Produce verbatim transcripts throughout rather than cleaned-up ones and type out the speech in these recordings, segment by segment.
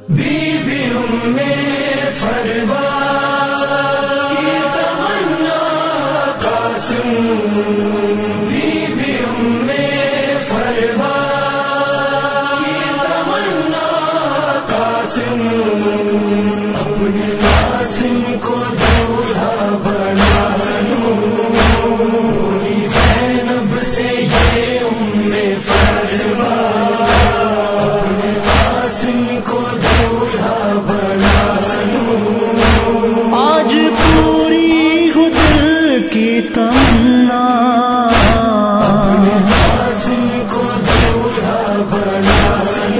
be be ام فروا کی تمنا قاسم، بی بی ام فروا کی تمنا قاسم، اپنے قاسم کو دولہا بنا نوری زینب سے یہ ام فروا، اپنے قاسم کو دولہا بنا آج پوری ہو دل کی تمنا، اپنے قاسم کو دولہا بنا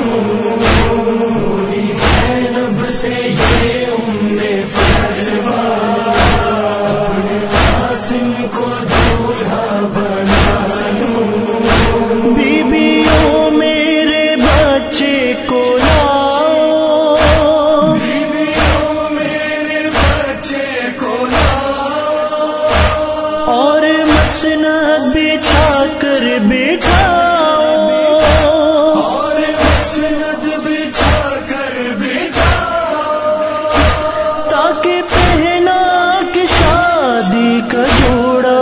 نوری زینب سے یہ ام فروا، اپنے قاسم کو دولہا بنا بیبیوں میرے بچے کو لاؤ، بیویوں میرے بچے کو لاؤ، اور مسند بچھا کر بٹھاؤ، اور مسند بچھا کر بٹھاؤ، تاکہ پہنا کہ شادی کا جوڑا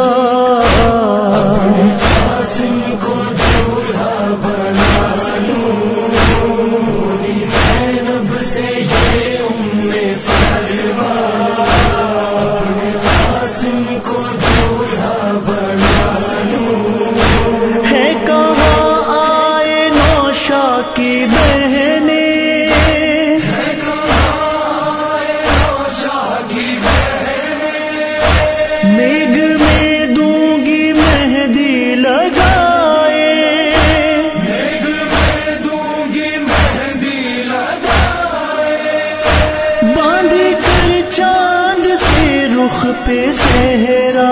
قاسم کو دولہا بنا نوری زینب سے یہ ام فروا، اپنے قاسم کو دولہا بنا ہے کہاں آئے نوشا کی بہنیں، ہے کہاں آئے نوشا کی بہنیں، میگ میں دوں گی مہندی لگائے، میگ میں دوں گی مہندی لگائے، باندھ کر چاند سے رخ پہ صحرا،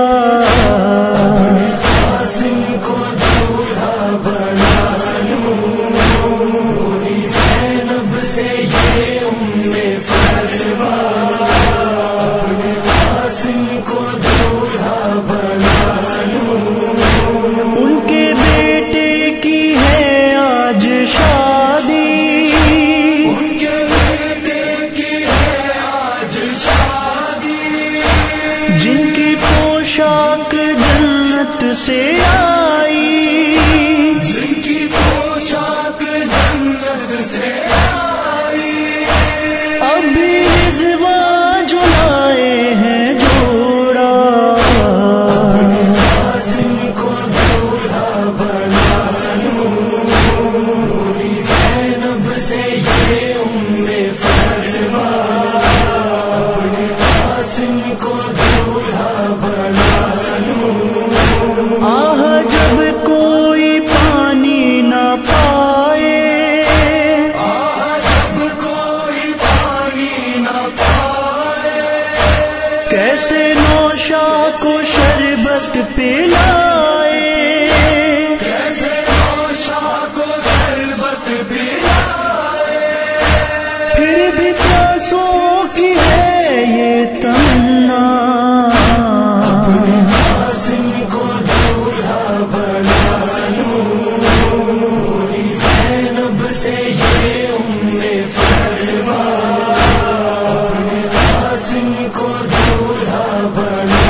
قاسم کو دولہا بنا نوری زینب سے یہ ام فروا، اپنے قاسم کو دولہا بنا ان کے بیٹے کی ہے آج شادی، ان کے بیٹے کی ہے آج شادی، جن کی پوشاک جنت سے آئی، جن کی پوشاک جنت سے آئی، ابھی رضوان جلائے ہیں جوڑا، قاسم کو دولہا بنا نوری زینب سے یہ ام فروا، اپنے قاسم کو دولہا بنا آہ جب کوئی پانی نہ پائے، آہ جب کوئی پانی نہ پائے، کیسے نوشا کو شربت پلائے، کیسے نوشا کو شربت پلائے، پھر بھی پیاسوں کی ہے یہ تمنا، قاسم کو دولہا بنا نوری زینب سے یہ ام فروا، اپنے قاسم کو دولہا بنا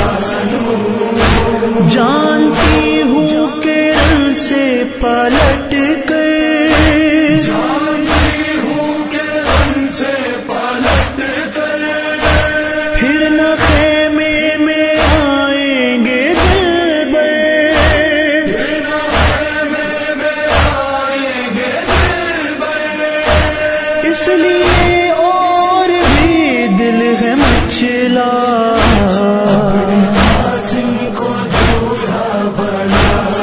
جانتی ہوں کہ رن سے پلٹ کر، جانتی ہوں کہ ان سے پلٹ کر، پھر نہ خیمے میں آئیں گے دلبر، بنا خیمے میں آئیں گے دلبر، اس لیے اور بھی دل ہے مچلا، قاسم کو دولہا بنا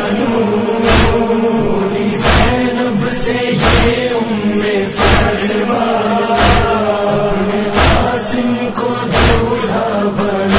نوری زینب سے یہ ام فروا، اپنے قاسم کو دولہا بنا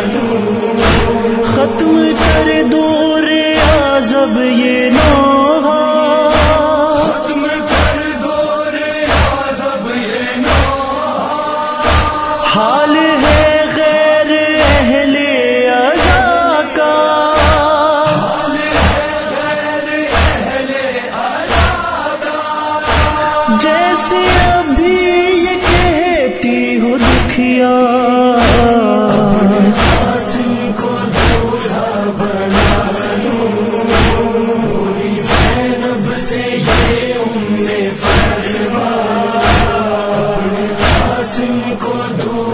ختم کر دو رے عذب یہ نوحہ، ختم کر دو رے عذب یہ نوحہ، حال ہے غیر اہل عزا کا، حال ہے غیر اہل عزا کا، جیسے ابھی کیا قاسم کو دولہا بنا سنوں پوری زینب سے یہ ام فاطمہ قاسم کو دولہا